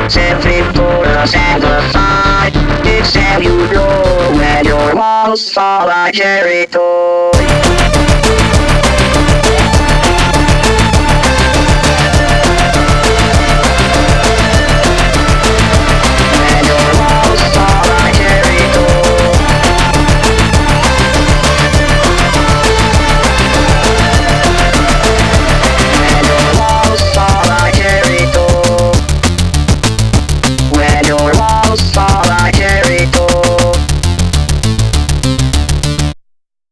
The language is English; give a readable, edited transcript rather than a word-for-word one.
Every put and aside. It's how you know when your walls fall like Jericho.